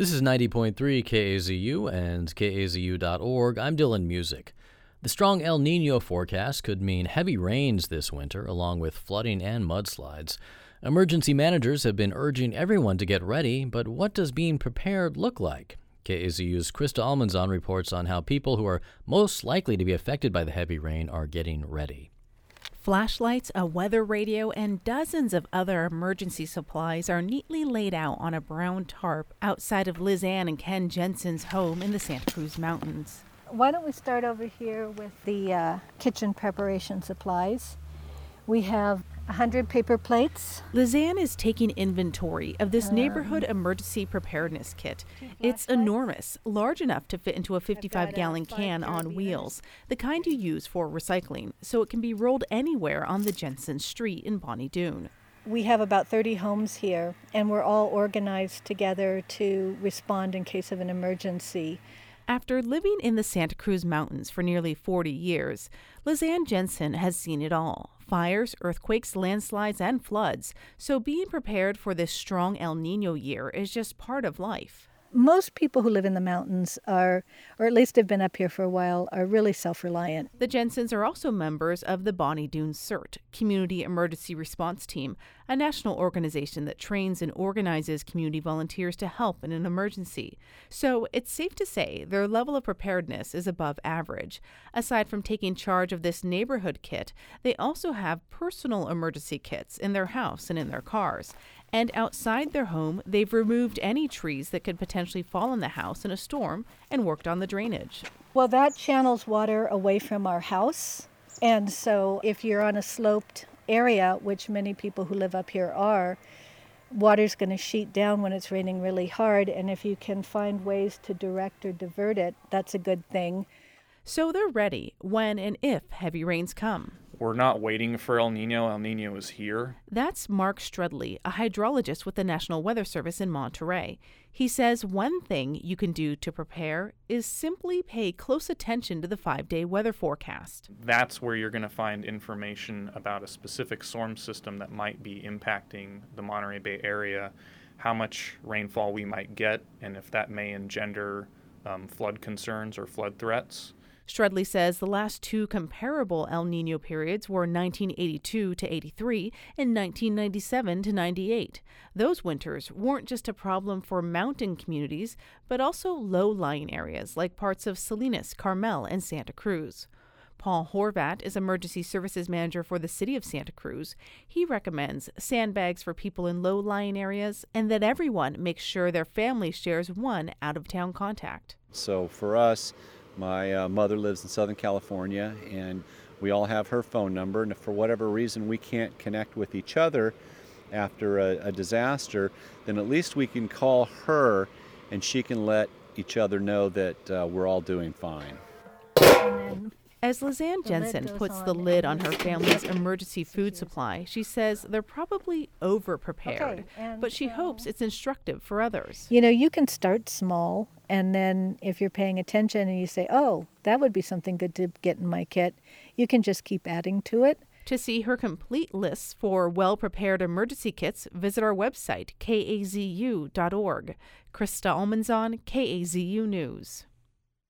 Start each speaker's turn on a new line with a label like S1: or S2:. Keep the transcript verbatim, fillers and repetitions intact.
S1: This is ninety point three K A Z U and K A Z U dot org. I'm Dylan Music. The strong El Nino forecast could mean heavy rains this winter, along with flooding and mudslides. Emergency managers have been urging everyone to get ready, but what does being prepared look like? K A Z U's Krista Almanzon reports on how people who are most likely to be affected by the heavy rain are getting ready.
S2: Flashlights, a weather radio, and dozens of other emergency supplies are neatly laid out on a brown tarp outside of Liz Ann and Ken Jensen's home in the Santa Cruz Mountains.
S3: Why don't we start over here with the uh, kitchen preparation supplies. We have one hundred paper plates.
S2: Liz Ann is taking inventory of this
S3: Um,
S2: neighborhood emergency preparedness kit. It's enormous, large enough to fit into a fifty-five gallon can on wheels, the kind you use for recycling, so it can be rolled anywhere on the Jensen Street in Bonnie Doon.
S3: We have about thirty homes here, and we're all organized together to respond in case of an emergency.
S2: After living in the Santa Cruz Mountains for nearly forty years, Liz Ann Jensen has seen it all. Fires, earthquakes, landslides, and floods. So being prepared for this strong El Nino year is just part of life.
S3: Most people who live in the mountains are, or at least have been up here for a while, are really self-reliant.
S2: The Jensens are also members of the Bonnie Doon CERT, Community Emergency Response Team, a national organization that trains and organizes community volunteers to help in an emergency. So it's safe to say their level of preparedness is above average. Aside from taking charge of this neighborhood kit, they also have personal emergency kits in their house and in their cars. And outside their home, they've removed any trees that could potentially fall in the house in a storm and worked on the drainage.
S3: Well, that channels water away from our house. And so if you're on a sloped area, which many people who live up here are, water's going to sheet down when it's raining really hard. And if you can find ways to direct or divert it, that's a good thing.
S2: So they're ready when and if heavy rains come.
S4: We're not waiting for El Nino. El Nino is here.
S2: That's Mark Strudley, a hydrologist with the National Weather Service in Monterey. He says one thing you can do to prepare is simply pay close attention to the five-day weather forecast.
S4: That's where you're going to find information about a specific storm system that might be impacting the Monterey Bay area, how much rainfall we might get, and if that may engender um, flood concerns or flood threats.
S2: Strudley says the last two comparable El Nino periods were nineteen eighty-two to eighty-three and nineteen ninety-seven to ninety-eight. Those winters weren't just a problem for mountain communities, but also low-lying areas like parts of Salinas, Carmel, and Santa Cruz. Paul Horvat is Emergency Services Manager for the City of Santa Cruz. He recommends sandbags for people in low-lying areas and that everyone makes sure their family shares one out-of-town contact.
S5: So for us, my uh, mother lives in Southern California, and we all have her phone number, and if for whatever reason we can't connect with each other after a, a disaster, then at least we can call her and she can let each other know that uh, we're all doing fine.
S2: As Liz Ann Jensen puts the lid on her family's emergency food supply, she says they're probably over-prepared,
S3: Okay,
S2: but she hopes it's instructive for others.
S3: You know, you can start small, and then if you're paying attention and you say, oh, that would be something good to get in my kit, you can just keep adding to it.
S2: To see her complete lists for well-prepared emergency kits, visit our website, K A Z U dot org. Krista Almanzon, K A Z U News.